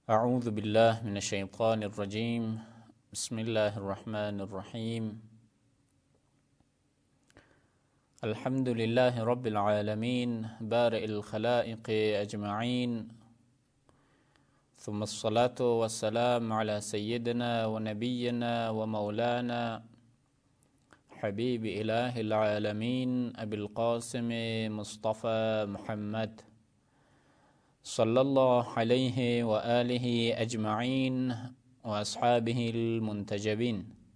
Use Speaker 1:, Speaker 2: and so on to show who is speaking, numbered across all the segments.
Speaker 1: أعوذ بالله من الشيطان الرجيم بسم الله الرحمن الرحيم الحمد لله رب العالمين بارئ الخلائق أجمعين ثم الصلاة والسلام على سيدنا ونبينا ومولانا حبيب إله العالمين أبي القاسم مصطفى محمد صلى الله عليه وآله أجمعين وأصحابه المنتجبين.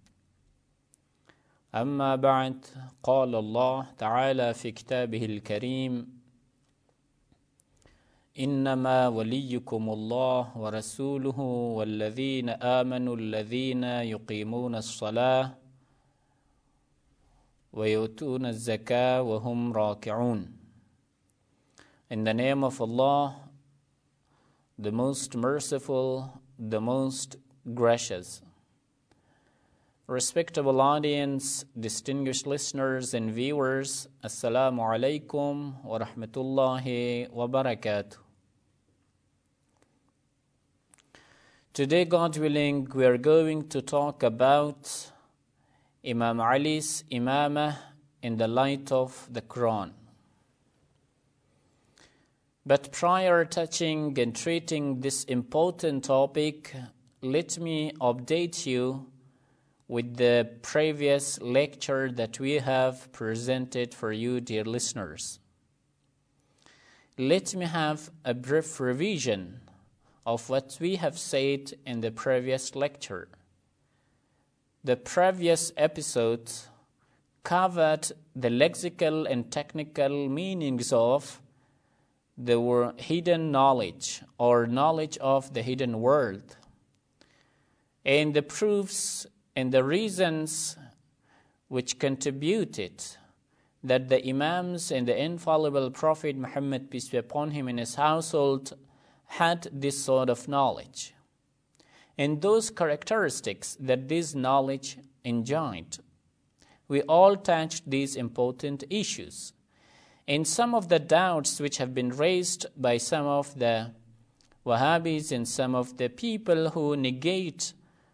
Speaker 1: أما بعد، قال الله تعالى في كتابه الكريم: إنما وليكم الله ورسوله والذين آمنوا الذين يقيمون الصلاة ويؤتون الزكاة وهم راكعون. In the name of Allah, the most merciful, the most gracious. Respectable audience, distinguished listeners and viewers, Assalamu alaikum wa rahmatullahi wa barakatuh. Today, God willing, we are going to talk about Imam Ali's imamah in the light of the Quran. But prior touching and treating this important topic, let me update you with the previous lecture that we have presented for you, dear listeners. Let me have a brief revision of what we have said in the previous lecture. The previous episode covered the lexical and technical meanings of the word hidden knowledge or knowledge of the hidden world, and the proofs and the reasons which contributed that the Imams and the infallible Prophet Muhammad, peace be upon him, and his household had this sort of knowledge, and those characteristics that this knowledge enjoyed. We all touched these important issues. And some of the doubts which have been raised by some of the Wahhabis and some of the people who negate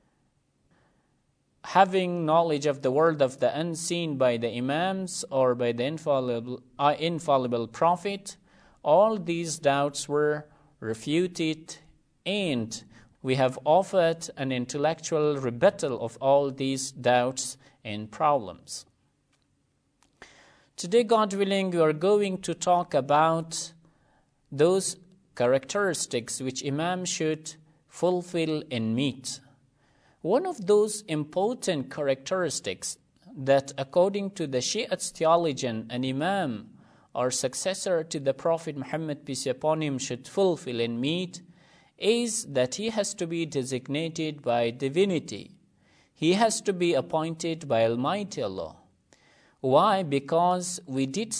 Speaker 1: having knowledge of the world of the unseen by the Imams or by the infallible Prophet, all these doubts were refuted, and we have offered an intellectual rebuttal of all these doubts and problems. Today, God willing, we are going to talk about those characteristics which Imam should fulfill and meet. One of those important characteristics that, according to the Shi'at theologian, an Imam or successor to the Prophet Muhammad, peace be upon him, should fulfill and meet is that he has to be designated by divinity. He has to be appointed by Almighty Allah. Why? Because we did